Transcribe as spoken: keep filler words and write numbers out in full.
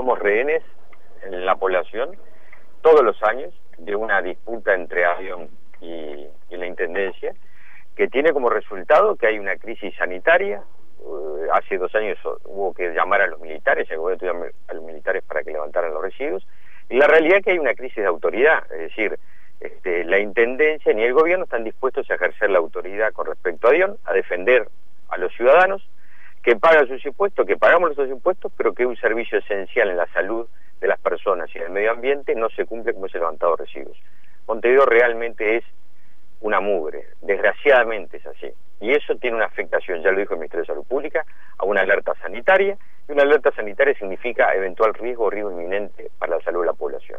somos rehenes en la población todos los años de una disputa entre Avión y, y la Intendencia, que tiene como resultado que hay una crisis sanitaria. Uh, hace dos años hubo que llamar a los militares, el gobierno tuvo a los militares para que levantaran los residuos, y la realidad es que hay una crisis de autoridad, es decir, este, la Intendencia ni el gobierno están dispuestos a ejercer la autoridad con respecto a Avión, a defender a los ciudadanos que pagan sus impuestos, que pagamos nuestros impuestos, pero que un servicio esencial en la salud de las personas y en el medio ambiente no se cumple, como es el levantado de residuos. Montevideo realmente es una mugre, desgraciadamente es así, y eso tiene una afectación, ya lo dijo el Ministerio de Salud Pública, a una alerta sanitaria, y una alerta sanitaria significa eventual riesgo o riesgo inminente para la salud de la población.